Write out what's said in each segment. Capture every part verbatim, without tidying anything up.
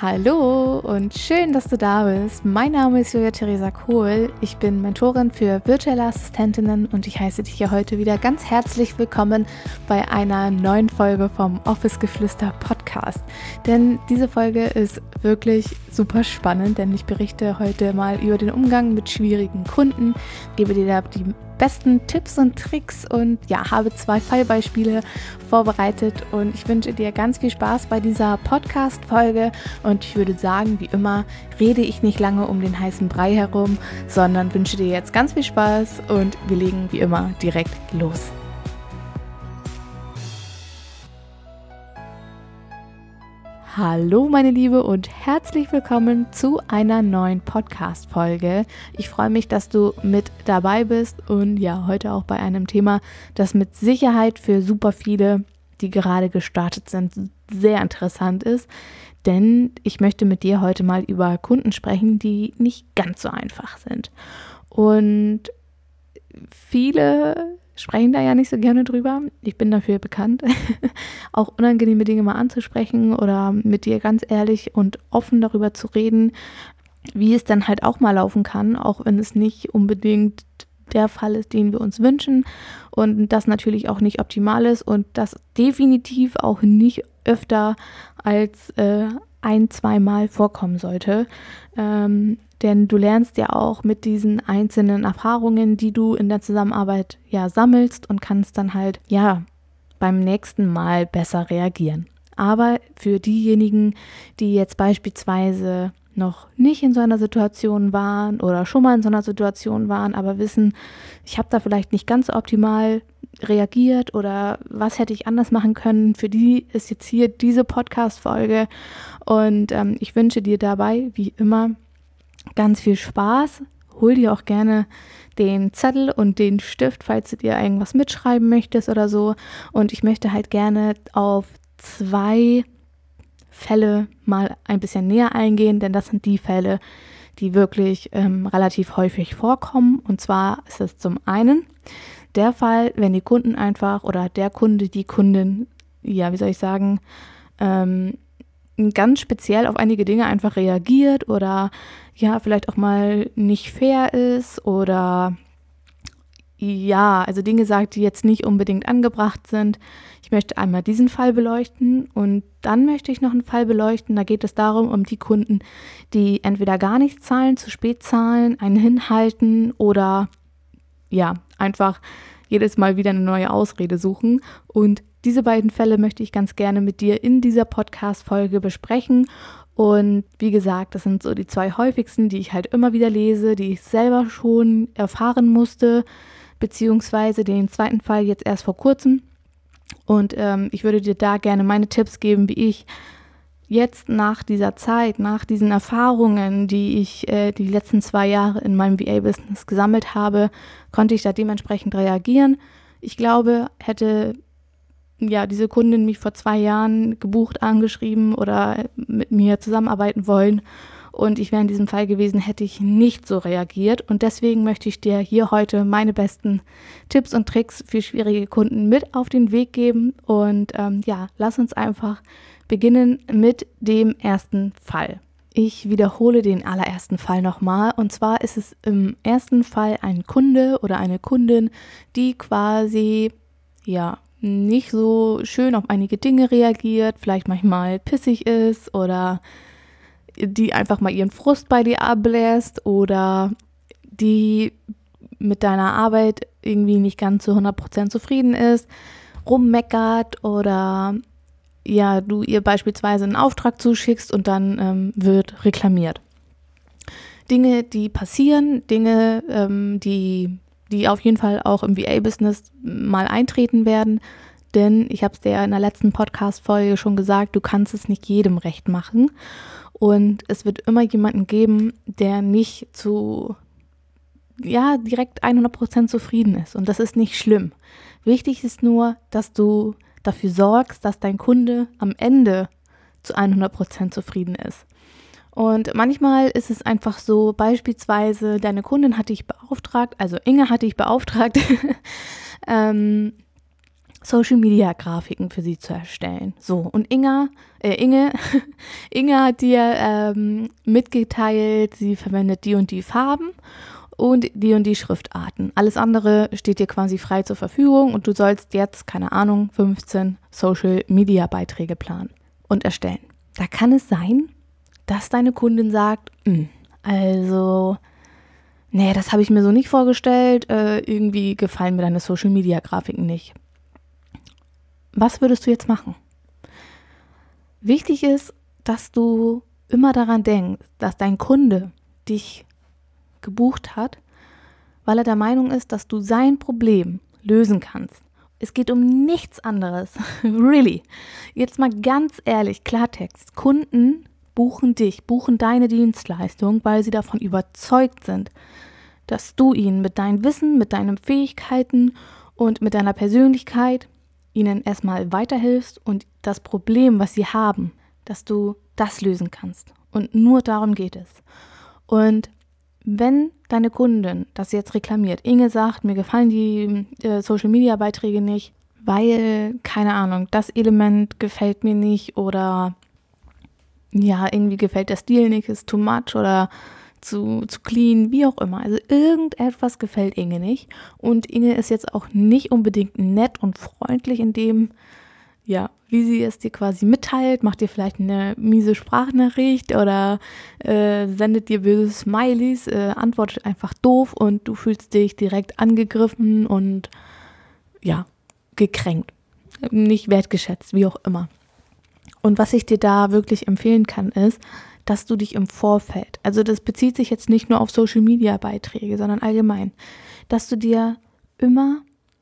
Hallo und schön, dass du da bist. Mein Name ist Julia Theresa Kohl. Ich bin Mentorin für virtuelle Assistentinnen und ich heiße dich hier heute wieder ganz herzlich willkommen bei einer neuen Folge vom Office Geflüster Podcast. Denn diese Folge ist wirklich super spannend, denn ich berichte heute mal über den Umgang mit schwierigen Kunden, gebe dir da die besten Tipps und Tricks und ja, habe zwei Fallbeispiele vorbereitet und ich wünsche dir ganz viel Spaß bei dieser Podcast-Folge und ich würde sagen, wie immer, rede ich nicht lange um den heißen Brei herum, sondern wünsche dir jetzt ganz viel Spaß und wir legen wie immer direkt los. Hallo meine Liebe und herzlich willkommen zu einer neuen Podcast-Folge. Ich freue mich, dass du mit dabei bist und ja, heute auch bei einem Thema, das mit Sicherheit für super viele, die gerade gestartet sind, sehr interessant ist. Denn ich möchte mit dir heute mal über Kunden sprechen, die nicht ganz so einfach sind. Und viele sprechen da ja nicht so gerne drüber. Ich bin dafür bekannt, auch unangenehme Dinge mal anzusprechen oder mit dir ganz ehrlich und offen darüber zu reden, wie es dann halt auch mal laufen kann, auch wenn es nicht unbedingt der Fall ist, den wir uns wünschen und das natürlich auch nicht optimal ist und das definitiv auch nicht öfter als äh, ein-, zweimal vorkommen sollte. Ähm, denn du lernst ja auch mit diesen einzelnen Erfahrungen, die du in der Zusammenarbeit ja sammelst und kannst dann halt ja beim nächsten Mal besser reagieren. Aber für diejenigen, die jetzt beispielsweise noch nicht in so einer Situation waren oder schon mal in so einer Situation waren, aber wissen, ich habe da vielleicht nicht ganz optimal reagiert oder was hätte ich anders machen können, für die ist jetzt hier diese Podcast-Folge und ähm, ich wünsche dir dabei, wie immer, ganz viel Spaß. Hol dir auch gerne den Zettel und den Stift, falls du dir irgendwas mitschreiben möchtest oder so. Und ich möchte halt gerne auf zwei Fälle mal ein bisschen näher eingehen, denn das sind die Fälle, die wirklich ähm, relativ häufig vorkommen. Und zwar ist es zum einen der Fall, wenn die Kunden einfach oder der Kunde, die Kundin, ja, wie soll ich sagen, ähm, ganz speziell auf einige Dinge einfach reagiert oder ja, vielleicht auch mal nicht fair ist oder ja, also Dinge sagt, die jetzt nicht unbedingt angebracht sind. Ich möchte einmal diesen Fall beleuchten und dann möchte ich noch einen Fall beleuchten. Da geht es darum, um die Kunden, die entweder gar nicht zahlen, zu spät zahlen, einen hinhalten oder ja, einfach jedes Mal wieder eine neue Ausrede suchen. Und diese beiden Fälle möchte ich ganz gerne mit dir in dieser Podcast-Folge besprechen. Und wie gesagt, das sind so die zwei häufigsten, die ich halt immer wieder lese, die ich selber schon erfahren musste, beziehungsweise den zweiten Fall jetzt erst vor kurzem. Und ähm, ich würde dir da gerne meine Tipps geben, wie ich jetzt nach dieser Zeit, nach diesen Erfahrungen, die ich äh, die letzten zwei Jahre in meinem V A-Business gesammelt habe, konnte ich da dementsprechend reagieren. Ich glaube, hätte ja diese Kundin mich vor zwei Jahren gebucht, angeschrieben oder mit mir zusammenarbeiten wollen und ich wäre in diesem Fall gewesen, hätte ich nicht so reagiert und deswegen möchte ich dir hier heute meine besten Tipps und Tricks für schwierige Kunden mit auf den Weg geben und ähm, ja, lass uns einfach beginnen mit dem ersten Fall. Ich wiederhole den allerersten Fall nochmal und zwar ist es im ersten Fall ein Kunde oder eine Kundin, die quasi ja nicht so schön auf einige Dinge reagiert, vielleicht manchmal pissig ist oder die einfach mal ihren Frust bei dir ablässt oder die mit deiner Arbeit irgendwie nicht ganz zu hundert Prozent zufrieden ist, rummeckert oder ja, du ihr beispielsweise einen Auftrag zuschickst und dann ähm, wird reklamiert. Dinge, die passieren, Dinge, ähm, die die auf jeden Fall auch im V A-Business mal eintreten werden, denn ich habe es dir ja in der letzten Podcast-Folge schon gesagt, du kannst es nicht jedem recht machen und es wird immer jemanden geben, der nicht zu, ja, direkt hundert Prozent zufrieden ist und das ist nicht schlimm. Wichtig ist nur, dass du dafür sorgst, dass dein Kunde am Ende zu hundert Prozent zufrieden ist. Und manchmal ist es einfach so, beispielsweise deine Kundin hat dich beauftragt, also Inge hat dich beauftragt, ähm, Social-Media-Grafiken für sie zu erstellen. So, und Inga, äh, Inge, Inge hat dir ähm, mitgeteilt, sie verwendet die und die Farben und die und die Schriftarten. Alles andere steht dir quasi frei zur Verfügung und du sollst jetzt, keine Ahnung, fünfzehn Social-Media-Beiträge planen und erstellen. Da kann es sein, dass deine Kundin sagt, also, nee, das habe ich mir so nicht vorgestellt, äh, irgendwie gefallen mir deine Social-Media-Grafiken nicht. Was würdest du jetzt machen? Wichtig ist, dass du immer daran denkst, dass dein Kunde dich gebucht hat, weil er der Meinung ist, dass du sein Problem lösen kannst. Es geht um nichts anderes. Really. Jetzt mal ganz ehrlich, Klartext. Kunden buchen dich, buchen deine Dienstleistung, weil sie davon überzeugt sind, dass du ihnen mit deinem Wissen, mit deinen Fähigkeiten und mit deiner Persönlichkeit ihnen erstmal weiterhilfst und das Problem, was sie haben, dass du das lösen kannst. Und nur darum geht es. Und wenn deine Kundin das jetzt reklamiert, Inge sagt, mir gefallen die äh, Social-Media-Beiträge nicht, weil, keine Ahnung, das Element gefällt mir nicht oder ja, irgendwie gefällt der Stil nicht, ist too much oder zu, zu clean, wie auch immer. Also irgendetwas gefällt Inge nicht. Und Inge ist jetzt auch nicht unbedingt nett und freundlich in dem, ja, wie sie es dir quasi mitteilt, macht dir vielleicht eine miese Sprachnachricht oder äh, sendet dir böse Smileys, äh, antwortet einfach doof und du fühlst dich direkt angegriffen und ja, gekränkt, nicht wertgeschätzt, wie auch immer. Und was ich dir da wirklich empfehlen kann, ist, dass du dich im Vorfeld, also das bezieht sich jetzt nicht nur auf Social-Media-Beiträge, sondern allgemein, dass du dir immer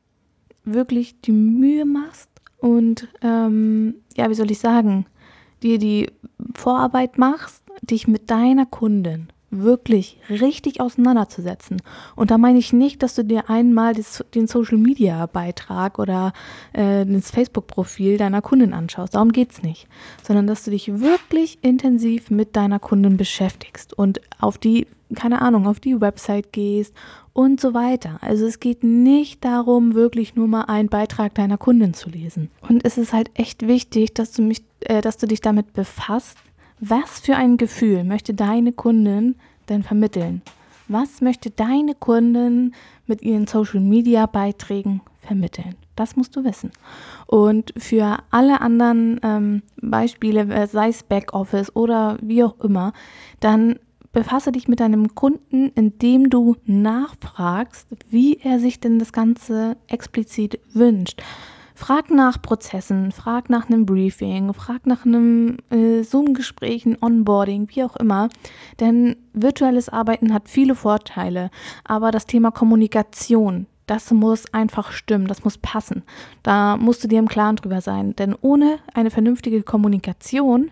wirklich die Mühe machst und, ähm, ja, wie soll ich sagen, dir die Vorarbeit machst, dich mit deiner Kundin wirklich richtig auseinanderzusetzen. Und da meine ich nicht, dass du dir einmal das, den Social-Media-Beitrag oder äh, das Facebook-Profil deiner Kundin anschaust. Darum geht's nicht. Sondern, dass du dich wirklich intensiv mit deiner Kundin beschäftigst und auf die, keine Ahnung, auf die Website gehst und so weiter. Also es geht nicht darum, wirklich nur mal einen Beitrag deiner Kundin zu lesen. Und es ist halt echt wichtig, dass du mich, äh, dass du dich damit befasst, was für ein Gefühl möchte deine Kundin denn vermitteln? Was möchte deine Kundin mit ihren Social-Media-Beiträgen vermitteln? Das musst du wissen. Und für alle anderen ähm, Beispiele, sei es Backoffice oder wie auch immer, dann befasse dich mit deinem Kunden, indem du nachfragst, wie er sich denn das Ganze explizit wünscht. Frag nach Prozessen, frag nach einem Briefing, frag nach einem äh, Zoom-Gespräch, ein Onboarding, wie auch immer. Denn virtuelles Arbeiten hat viele Vorteile, aber das Thema Kommunikation, das muss einfach stimmen, das muss passen. Da musst du dir im Klaren drüber sein, denn ohne eine vernünftige Kommunikation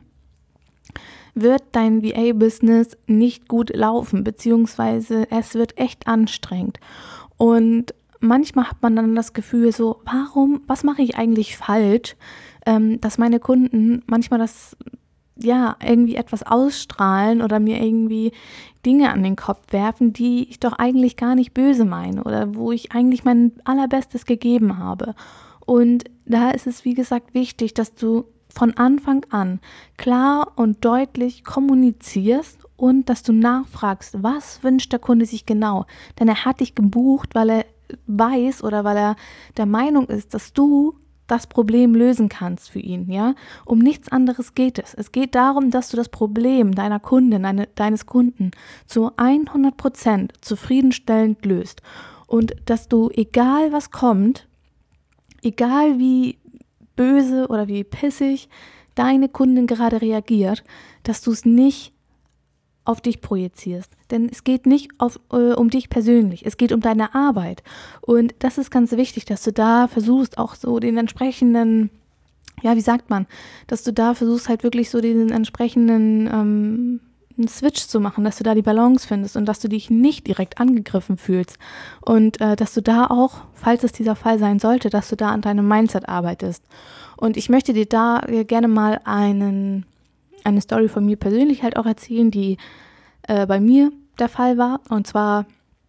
wird dein V A-Business nicht gut laufen, beziehungsweise es wird echt anstrengend. Und manchmal hat man dann das Gefühl so, warum, was mache ich eigentlich falsch, ähm, dass meine Kunden manchmal das, ja, irgendwie etwas ausstrahlen oder mir irgendwie Dinge an den Kopf werfen, die ich doch eigentlich gar nicht böse meine oder wo ich eigentlich mein Allerbestes gegeben habe. Und da ist es, wie gesagt, wichtig, dass du von Anfang an klar und deutlich kommunizierst und dass du nachfragst, was wünscht der Kunde sich genau. Denn er hat dich gebucht, weil er weiß oder weil er der Meinung ist, dass du das Problem lösen kannst für ihn, ja. Um nichts anderes geht es. Es geht darum, dass du das Problem deiner Kundin, deine, deines Kunden zu hundert Prozent zufriedenstellend löst und dass du, egal was kommt, egal wie böse oder wie pissig deine Kundin gerade reagiert, dass du es nicht auf dich projizierst. Denn es geht nicht auf, äh, um dich persönlich, es geht um deine Arbeit. Und das ist ganz wichtig, dass du da versuchst, auch so den entsprechenden, ja, wie sagt man, dass du da versuchst halt wirklich so den entsprechenden ähm, einen Switch zu machen, dass du da die Balance findest und dass du dich nicht direkt angegriffen fühlst. Und äh, dass du da auch, falls es dieser Fall sein sollte, dass du da an deinem Mindset arbeitest. Und ich möchte dir da äh, gerne mal einen eine Story von mir persönlich halt auch erzählen, die äh, bei mir der Fall war. Und zwar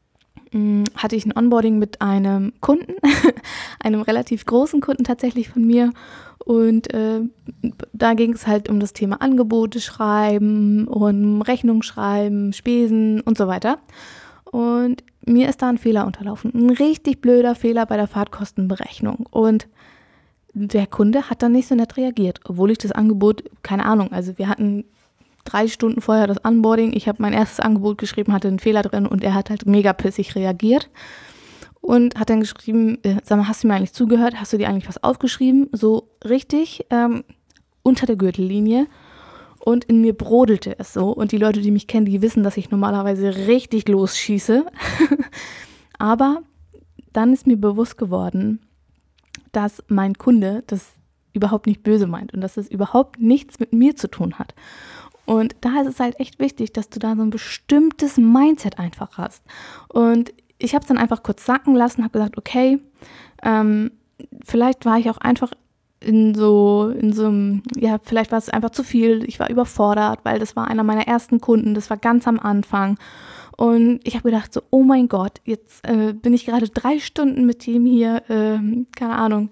mh, hatte ich ein Onboarding mit einem Kunden, einem relativ großen Kunden tatsächlich von mir. Und äh, da ging es halt um das Thema Angebote schreiben und Rechnung schreiben, Spesen und so weiter. Und mir ist da ein Fehler unterlaufen. Ein richtig blöder Fehler bei der Fahrtkostenberechnung. Und der Kunde hat dann nicht so nett reagiert, obwohl ich das Angebot, keine Ahnung, also wir hatten drei Stunden vorher das Onboarding, ich habe mein erstes Angebot geschrieben, hatte einen Fehler drin und er hat halt mega pissig reagiert. Und hat dann geschrieben, äh, sag mal, hast du mir eigentlich zugehört? Hast du dir eigentlich was aufgeschrieben? So richtig ähm, unter der Gürtellinie. Und in mir brodelte es so. Und die Leute, die mich kennen, die wissen, dass ich normalerweise richtig losschieße. Aber dann ist mir bewusst geworden, dass mein Kunde das überhaupt nicht böse meint und dass es überhaupt nichts mit mir zu tun hat. Und da ist es halt echt wichtig, dass du da so ein bestimmtes Mindset einfach hast. Und ich habe es dann einfach kurz sacken lassen, habe gesagt, okay, ähm, vielleicht war ich auch einfach in so, in so einem, ja, vielleicht war es einfach zu viel, ich war überfordert, weil das war einer meiner ersten Kunden, das war ganz am Anfang. Und ich habe gedacht so, oh mein Gott, jetzt äh, bin ich gerade drei Stunden mit dem hier, äh, keine Ahnung,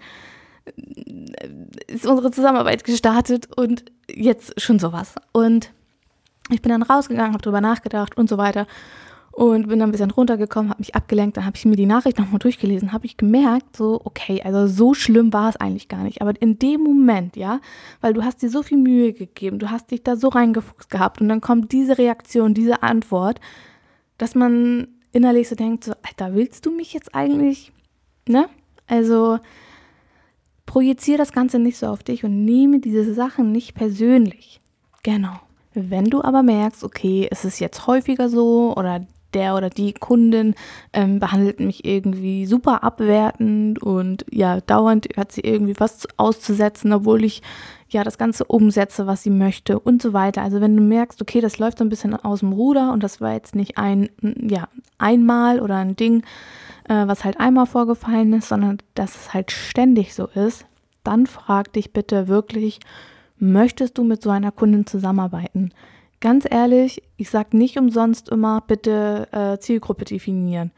ist unsere Zusammenarbeit gestartet und jetzt schon sowas. Und ich bin dann rausgegangen, habe drüber nachgedacht und so weiter. Und bin dann ein bisschen runtergekommen, habe mich abgelenkt, dann habe ich mir die Nachricht nochmal durchgelesen, habe ich gemerkt, so, okay, also so schlimm war es eigentlich gar nicht. Aber in dem Moment, ja, weil du hast dir so viel Mühe gegeben, du hast dich da so reingefuchst gehabt und dann kommt diese Reaktion, diese Antwort, dass man innerlich so denkt, so, Alter, willst du mich jetzt eigentlich, ne? Also projiziere das Ganze nicht so auf dich und nehme diese Sachen nicht persönlich. Genau. Wenn du aber merkst, okay, es ist jetzt häufiger so oder der oder die Kundin ähm, behandelt mich irgendwie super abwertend und ja, dauernd hat sie irgendwie was auszusetzen, obwohl ich ja das Ganze umsetze, was sie möchte und so weiter. Also wenn du merkst, okay, das läuft so ein bisschen aus dem Ruder und das war jetzt nicht ein, ja, einmal oder ein Ding, äh, was halt einmal vorgefallen ist, sondern dass es halt ständig so ist, dann frag dich bitte wirklich, möchtest du mit so einer Kundin zusammenarbeiten? Ganz ehrlich, ich sage nicht umsonst immer, bitte äh, Zielgruppe definieren.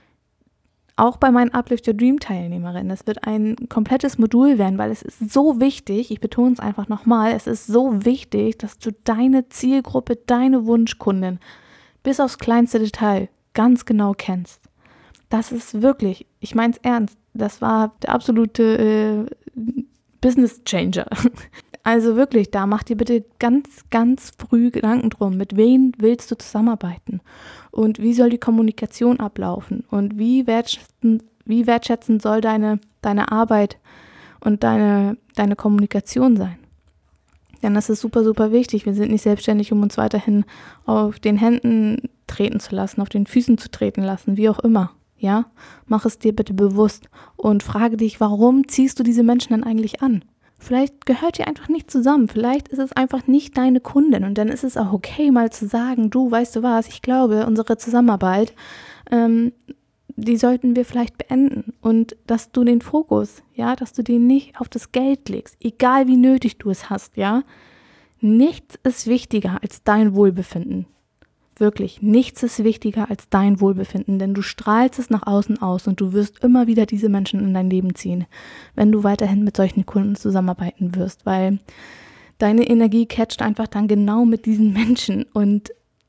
Auch bei meinen Uplift Your Dream Teilnehmerinnen. Es wird ein komplettes Modul werden, weil es ist so wichtig, ich betone es einfach nochmal, es ist so wichtig, dass du deine Zielgruppe, deine Wunschkundin bis aufs kleinste Detail ganz genau kennst. Das ist wirklich, ich meine es ernst, das war der absolute äh, Business Changer. Also wirklich, da mach dir bitte ganz, ganz früh Gedanken drum, mit wem willst du zusammenarbeiten und wie soll die Kommunikation ablaufen und wie wertschätzend, wie wertschätzend soll deine, deine Arbeit und deine, deine Kommunikation sein. Denn das ist super, super wichtig. Wir sind nicht selbstständig, um uns weiterhin auf den Händen treten zu lassen, auf den Füßen zu treten lassen, wie auch immer. Ja, mach es dir bitte bewusst und frage dich, warum ziehst du diese Menschen denn eigentlich an? Vielleicht gehört ihr einfach nicht zusammen, vielleicht ist es einfach nicht deine Kundin und dann ist es auch okay, mal zu sagen, du, weißt du was, ich glaube, unsere Zusammenarbeit, ähm, die sollten wir vielleicht beenden und dass du den Fokus, ja, dass du den nicht auf das Geld legst, egal wie nötig du es hast, ja, nichts ist wichtiger als dein Wohlbefinden. Wirklich, nichts ist wichtiger als dein Wohlbefinden, denn du strahlst es nach außen aus und du wirst immer wieder diese Menschen in dein Leben ziehen, wenn du weiterhin mit solchen Kunden zusammenarbeiten wirst, weil deine Energie catcht einfach dann genau mit diesen Menschen und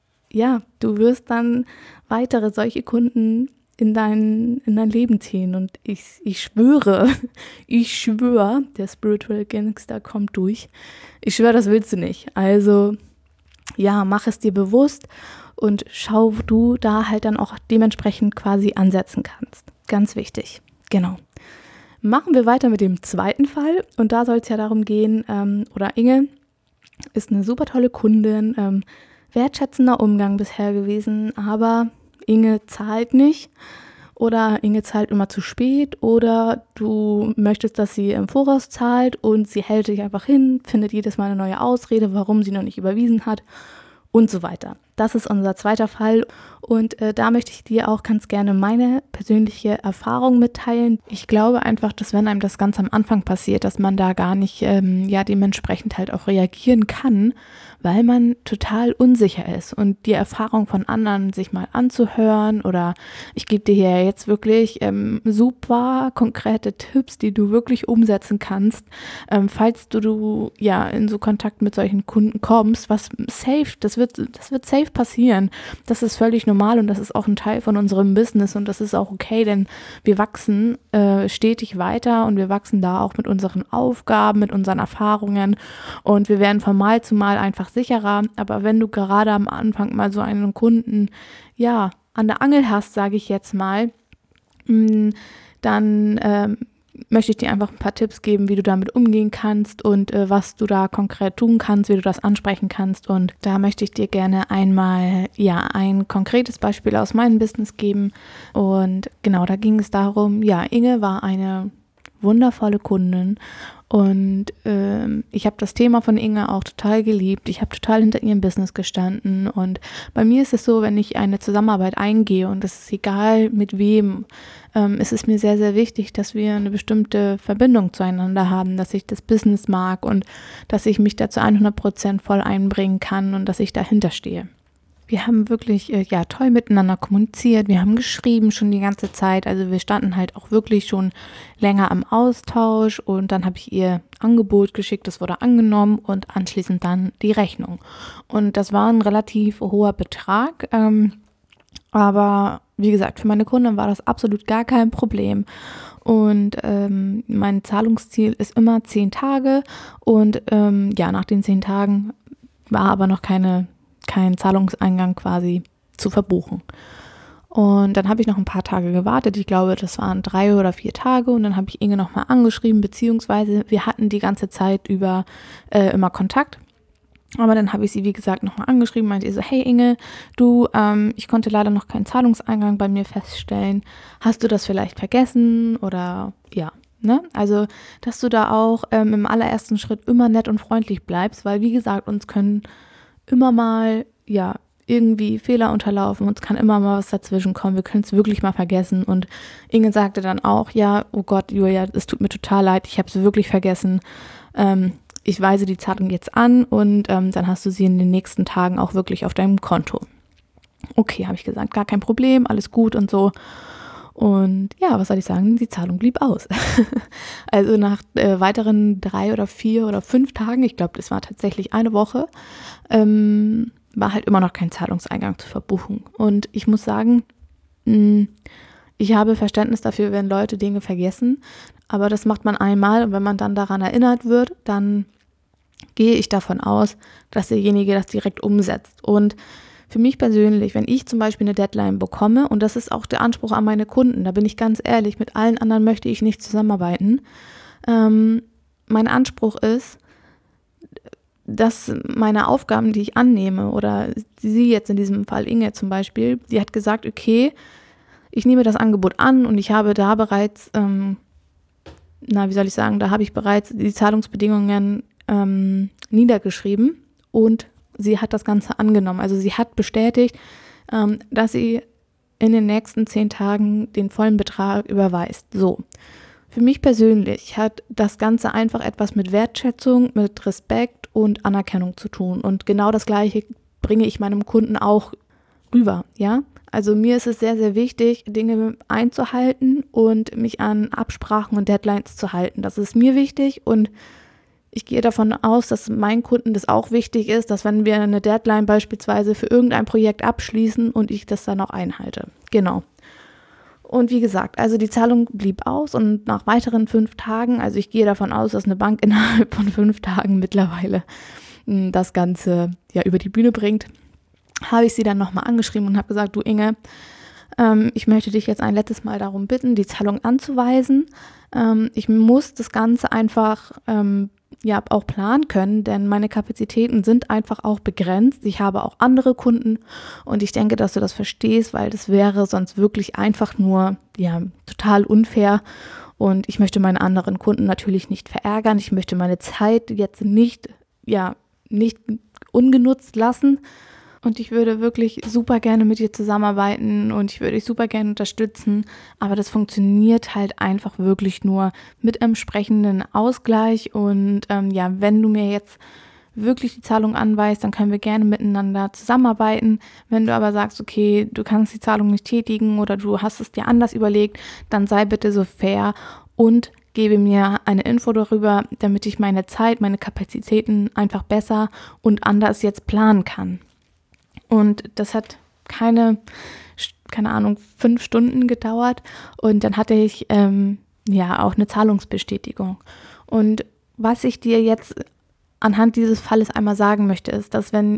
ja, du wirst dann weitere solche Kunden in dein, in dein Leben ziehen und ich, ich schwöre, ich schwöre, der Spiritual Gangster kommt durch, ich schwöre, das willst du nicht, also ja, mach es dir bewusst und schau, wo du da halt dann auch dementsprechend quasi ansetzen kannst. Ganz wichtig. Genau. Machen wir weiter mit dem zweiten Fall und da soll es ja darum gehen, ähm, oder Inge ist eine super tolle Kundin, ähm, wertschätzender Umgang bisher gewesen, aber Inge zahlt nicht oder Inge zahlt immer zu spät oder du möchtest, dass sie im Voraus zahlt und sie hält dich einfach hin, findet jedes Mal eine neue Ausrede, warum sie noch nicht überwiesen hat und so weiter. Das ist unser zweiter Fall und äh, da möchte ich dir auch ganz gerne meine persönliche Erfahrung mitteilen. Ich glaube einfach, dass wenn einem das ganz am Anfang passiert, dass man da gar nicht ähm, ja dementsprechend halt auch reagieren kann, weil man total unsicher ist und die Erfahrung von anderen sich mal anzuhören oder ich gebe dir hier jetzt wirklich ähm, super konkrete Tipps, die du wirklich umsetzen kannst, ähm, falls du, du ja in so Kontakt mit solchen Kunden kommst, was safe, das wird, das wird safe passieren. Das ist völlig normal und das ist auch ein Teil von unserem Business und das ist auch okay, denn wir wachsen äh, stetig weiter und wir wachsen da auch mit unseren Aufgaben, mit unseren Erfahrungen und wir werden von Mal zu Mal einfach sicherer, aber wenn du gerade am Anfang mal so einen Kunden, ja, an der Angel hast, sage ich jetzt mal, dann ähm, möchte ich dir einfach ein paar Tipps geben, wie du damit umgehen kannst und äh, was du da konkret tun kannst, wie du das ansprechen kannst und da möchte ich dir gerne einmal, ja, ein konkretes Beispiel aus meinem Business geben und genau, da ging es darum, ja, Inge war eine wundervolle Kundin und ähm, ich habe das Thema von Inge auch total geliebt. Ich habe total hinter ihrem Business gestanden und bei mir ist es so, wenn ich eine Zusammenarbeit eingehe und es ist egal mit wem, ähm, ist es mir sehr, sehr wichtig, dass wir eine bestimmte Verbindung zueinander haben, dass ich das Business mag und dass ich mich da zu hundert Prozent voll einbringen kann und dass ich dahinter stehe. Wir haben wirklich äh, ja toll miteinander kommuniziert, wir haben geschrieben schon die ganze Zeit, also wir standen halt auch wirklich schon länger am Austausch und dann habe ich ihr Angebot geschickt, das wurde angenommen und anschließend dann die Rechnung. Und das war ein relativ hoher Betrag, ähm, aber wie gesagt, für meine Kunden war das absolut gar kein Problem. Und ähm, mein Zahlungsziel ist immer zehn Tage und ähm, ja, nach den zehn Tagen war aber noch keine kein Zahlungseingang quasi zu verbuchen. Und dann habe ich noch ein paar Tage gewartet. Ich glaube, das waren drei oder vier Tage. Und dann habe ich Inge nochmal angeschrieben, beziehungsweise wir hatten die ganze Zeit über äh, immer Kontakt. Aber dann habe ich sie, wie gesagt, nochmal angeschrieben, meinte ihr so, hey Inge, du, ähm, ich konnte leider noch keinen Zahlungseingang bei mir feststellen. Hast du das vielleicht vergessen? Oder ja, ne? Also, dass du da auch ähm, im allerersten Schritt immer nett und freundlich bleibst, weil, wie gesagt, uns können immer mal, ja, irgendwie Fehler unterlaufen, uns kann immer mal was dazwischen kommen, wir können es wirklich mal vergessen und Inge sagte dann auch, ja, oh Gott, Julia, es tut mir total leid, ich habe es wirklich vergessen, ähm, ich weise die Zahlung jetzt an und ähm, dann hast du sie in den nächsten Tagen auch wirklich auf deinem Konto. Okay, habe ich gesagt, gar kein Problem, alles gut und so. Und ja, was soll ich sagen, die Zahlung blieb aus. Also nach äh, weiteren drei oder vier oder fünf Tagen, ich glaube, das war tatsächlich eine Woche, ähm, war halt immer noch kein Zahlungseingang zu verbuchen. Und ich muss sagen, mh, ich habe Verständnis dafür, wenn Leute Dinge vergessen, aber das macht man einmal und wenn man dann daran erinnert wird, dann gehe ich davon aus, dass derjenige das direkt umsetzt. Und für mich persönlich, wenn ich zum Beispiel eine Deadline bekomme, und das ist auch der Anspruch an meine Kunden, da bin ich ganz ehrlich, mit allen anderen möchte ich nicht zusammenarbeiten. Ähm, mein Anspruch ist, dass meine Aufgaben, die ich annehme, oder sie jetzt in diesem Fall, Inge zum Beispiel, die hat gesagt, okay, ich nehme das Angebot an und ich habe da bereits, ähm, na, wie soll ich sagen, da habe ich bereits die Zahlungsbedingungen ähm, niedergeschrieben und sie hat das Ganze angenommen. Also sie hat bestätigt, ähm, dass sie in den nächsten zehn Tagen den vollen Betrag überweist. So. Für mich persönlich hat das Ganze einfach etwas mit Wertschätzung, mit Respekt und Anerkennung zu tun. Und genau das Gleiche bringe ich meinem Kunden auch rüber, ja. Also mir ist es sehr, sehr wichtig, Dinge einzuhalten und mich an Absprachen und Deadlines zu halten. Das ist mir wichtig und ich gehe davon aus, dass meinen Kunden das auch wichtig ist, dass wenn wir eine Deadline beispielsweise für irgendein Projekt abschließen und ich das dann auch einhalte. Genau. Und wie gesagt, also die Zahlung blieb aus und nach weiteren fünf Tagen, also ich gehe davon aus, dass eine Bank innerhalb von fünf Tagen mittlerweile das Ganze ja über die Bühne bringt, habe ich sie dann nochmal angeschrieben und habe gesagt, du Inge, ähm, ich möchte dich jetzt ein letztes Mal darum bitten, die Zahlung anzuweisen. Ähm, ich muss das Ganze einfach ähm, ja auch planen können, denn meine Kapazitäten sind einfach auch begrenzt. Ich habe auch andere Kunden und ich denke, dass du das verstehst, weil das wäre sonst wirklich einfach nur ja total unfair und ich möchte meine anderen Kunden natürlich nicht verärgern. Ich möchte meine Zeit jetzt nicht ja nicht ungenutzt lassen Und ich würde wirklich super gerne mit dir zusammenarbeiten und ich würde dich super gerne unterstützen. Aber das funktioniert halt einfach wirklich nur mit einem entsprechenden Ausgleich. Und ähm, ja, wenn du mir jetzt wirklich die Zahlung anweist, dann können wir gerne miteinander zusammenarbeiten. Wenn du aber sagst, okay, du kannst die Zahlung nicht tätigen oder du hast es dir anders überlegt, dann sei bitte so fair und gebe mir eine Info darüber, damit ich meine Zeit, meine Kapazitäten einfach besser und anders jetzt planen kann. Und das hat keine, keine Ahnung, fünf Stunden gedauert und dann hatte ich ähm, ja auch eine Zahlungsbestätigung. Und was ich dir jetzt anhand dieses Falles einmal sagen möchte, ist, dass wenn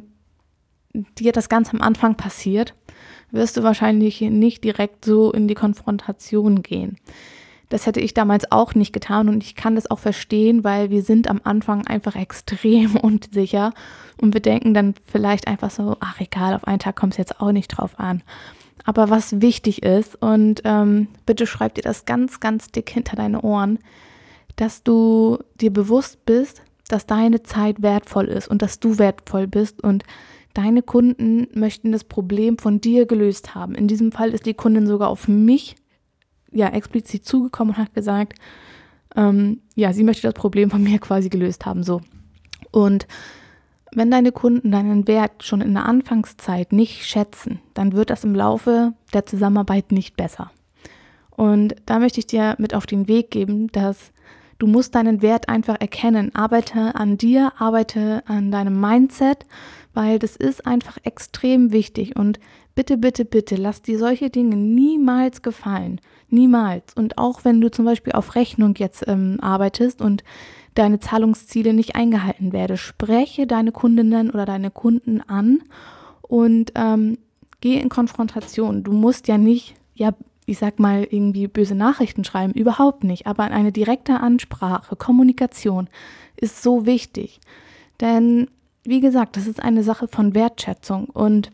dir das ganz am Anfang passiert, wirst du wahrscheinlich nicht direkt so in die Konfrontation gehen. Das hätte ich damals auch nicht getan und ich kann das auch verstehen, weil wir sind am Anfang einfach extrem unsicher und wir denken dann vielleicht einfach so, ach egal, auf einen Tag kommt es jetzt auch nicht drauf an. Aber was wichtig ist, und ähm, bitte schreib dir das ganz, ganz dick hinter deine Ohren, dass du dir bewusst bist, dass deine Zeit wertvoll ist und dass du wertvoll bist und deine Kunden möchten das Problem von dir gelöst haben. In diesem Fall ist die Kundin sogar auf mich ja explizit zugekommen und hat gesagt, ähm, ja, sie möchte das Problem von mir quasi gelöst haben, so. Und wenn deine Kunden deinen Wert schon in der Anfangszeit nicht schätzen, dann wird das im Laufe der Zusammenarbeit nicht besser. Und da möchte ich dir mit auf den Weg geben, dass du musst deinen Wert einfach erkennen. Arbeite an dir, arbeite an deinem Mindset, weil das ist einfach extrem wichtig. Und bitte, bitte, bitte, lass dir solche Dinge niemals gefallen. Niemals. Und auch wenn du zum Beispiel auf Rechnung jetzt ähm, arbeitest und deine Zahlungsziele nicht eingehalten werden, spreche deine Kundinnen oder deine Kunden an und ähm, geh in Konfrontation. Du musst ja nicht, ja, ich sag mal, irgendwie böse Nachrichten schreiben, überhaupt nicht. Aber eine direkte Ansprache, Kommunikation ist so wichtig. Denn, wie gesagt, das ist eine Sache von Wertschätzung. Und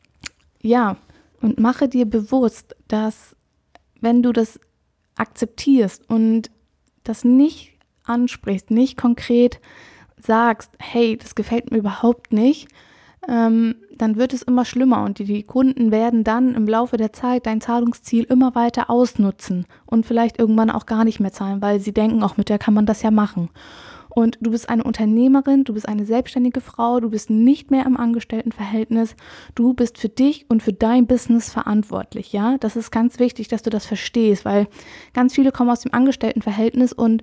ja, und mache dir bewusst, dass wenn du das akzeptierst und das nicht ansprichst, nicht konkret sagst, hey, das gefällt mir überhaupt nicht, ähm, dann wird es immer schlimmer und die, die Kunden werden dann im Laufe der Zeit dein Zahlungsziel immer weiter ausnutzen und vielleicht irgendwann auch gar nicht mehr zahlen, weil sie denken, auch mit der kann man das ja machen. Und du bist eine Unternehmerin, du bist eine selbstständige Frau, du bist nicht mehr im Angestelltenverhältnis, du bist für dich und für dein Business verantwortlich, ja? Das ist ganz wichtig, dass du das verstehst, weil ganz viele kommen aus dem Angestelltenverhältnis und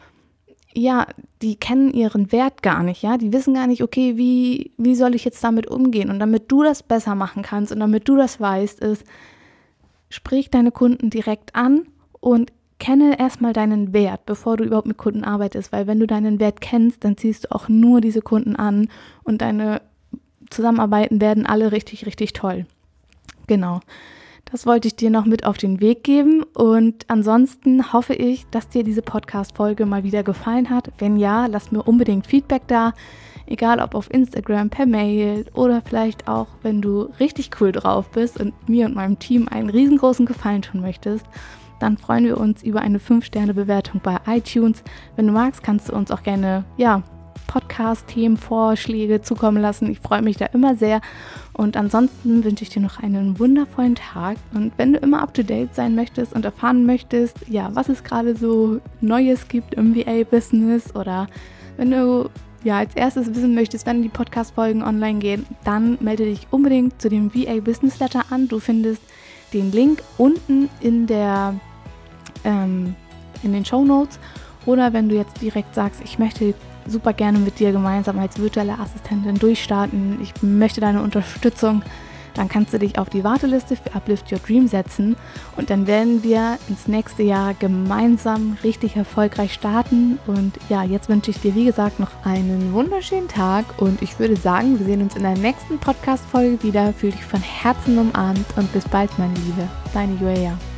ja, die kennen ihren Wert gar nicht, ja, die wissen gar nicht, okay, wie, wie soll ich jetzt damit umgehen? Und damit du das besser machen kannst und damit du das weißt, ist, sprich deine Kunden direkt an und kenne erstmal deinen Wert, bevor du überhaupt mit Kunden arbeitest, weil wenn du deinen Wert kennst, dann ziehst du auch nur diese Kunden an und deine Zusammenarbeiten werden alle richtig, richtig toll. Genau. Das wollte ich dir noch mit auf den Weg geben und ansonsten hoffe ich, dass dir diese Podcast-Folge mal wieder gefallen hat. Wenn ja, lass mir unbedingt Feedback da, egal ob auf Instagram, per Mail oder vielleicht auch, wenn du richtig cool drauf bist und mir und meinem Team einen riesengroßen Gefallen tun möchtest, dann freuen wir uns über eine fünf Sterne Bewertung bei iTunes. Wenn du magst, kannst du uns auch gerne, ja, Podcast-Themen, Vorschläge zukommen lassen. Ich freue mich da immer sehr. Und ansonsten wünsche ich dir noch einen wundervollen Tag. Und wenn du immer up-to-date sein möchtest und erfahren möchtest, ja, was es gerade so Neues gibt im V A-Business oder wenn du ja als erstes wissen möchtest, wenn die Podcast-Folgen online gehen, dann melde dich unbedingt zu dem V A-Business Letter an. Du findest den Link unten in der ähm, in den Shownotes. Oder wenn du jetzt direkt sagst, ich möchte super gerne mit dir gemeinsam als virtuelle Assistentin durchstarten, ich möchte deine Unterstützung, dann kannst du dich auf die Warteliste für Uplift Your Dream setzen und dann werden wir ins nächste Jahr gemeinsam richtig erfolgreich starten. Und ja, jetzt wünsche ich dir, wie gesagt, noch einen wunderschönen Tag und ich würde sagen, wir sehen uns in der nächsten Podcast-Folge wieder. Fühl dich von Herzen umarmt und bis bald, meine Liebe. Deine Julia.